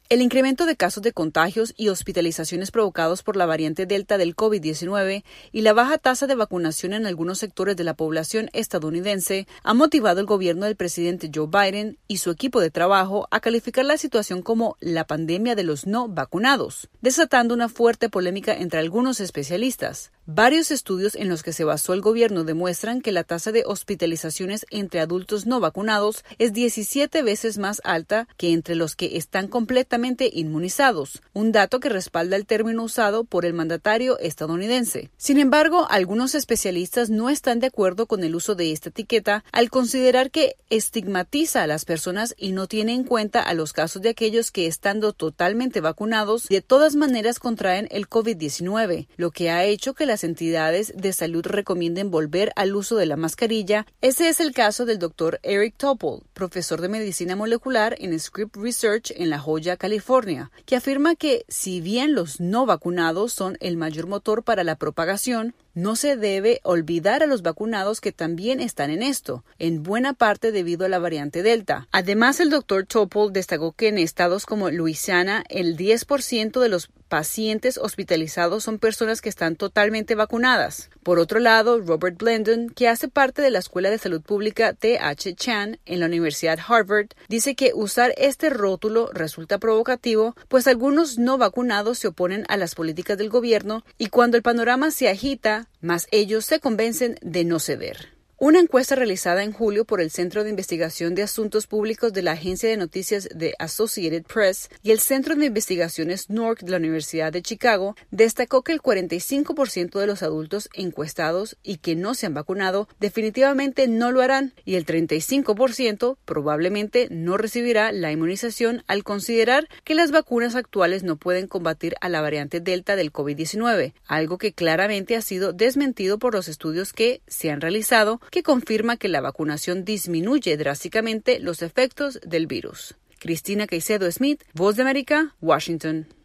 El incremento de casos de contagios y hospitalizaciones provocados por la variante Delta del COVID-19 y la baja tasa de vacunación en algunos sectores de la población estadounidense ha motivado al gobierno del presidente Joe Biden y su equipo de trabajo a calificar la situación como la pandemia de los no vacunados, desatando una fuerte polémica entre algunos especialistas. Varios estudios en los que se basó el gobierno demuestran que la tasa de hospitalizaciones entre adultos no vacunados es 17 veces más alta que entre los que están completamente inmunizados, un dato que respalda el término usado por el mandatario estadounidense. Sin embargo, algunos especialistas no están de acuerdo con el uso de esta etiqueta al considerar que estigmatiza a las personas y no tiene en cuenta a los casos de aquellos que, estando totalmente vacunados, de todas maneras contraen el COVID-19, lo que ha hecho que las entidades de salud recomienden volver al uso de la mascarilla. Ese es el caso del Dr. Eric Topol, profesor de medicina molecular en Scripps Research en La Joya, California, que afirma que si bien los no vacunados son el mayor motor para la propagación, no se debe olvidar a los vacunados que también están en esto, en buena parte debido a la variante Delta. Además, el Dr. Topol destacó que en estados como Luisiana, el 10% de los pacientes hospitalizados son personas que están totalmente vacunadas. Por otro lado, Robert Blendon, que hace parte de la Escuela de Salud Pública T.H. Chan en la Universidad Harvard, dice que usar este rótulo resulta provocativo, pues algunos no vacunados se oponen a las políticas del gobierno y cuando el panorama se agita, más ellos se convencen de no ceder. Una encuesta realizada en julio por el Centro de Investigación de Asuntos Públicos de la agencia de noticias de Associated Press y el Centro de Investigaciones NORC de la Universidad de Chicago destacó que el 45% de los adultos encuestados y que no se han vacunado definitivamente no lo harán y el 35% probablemente no recibirá la inmunización al considerar que las vacunas actuales no pueden combatir a la variante Delta del COVID-19, algo que claramente ha sido desmentido por los estudios que se han realizado que confirma que la vacunación disminuye drásticamente los efectos del virus. Cristina Caicedo Smith, Voz de América, Washington.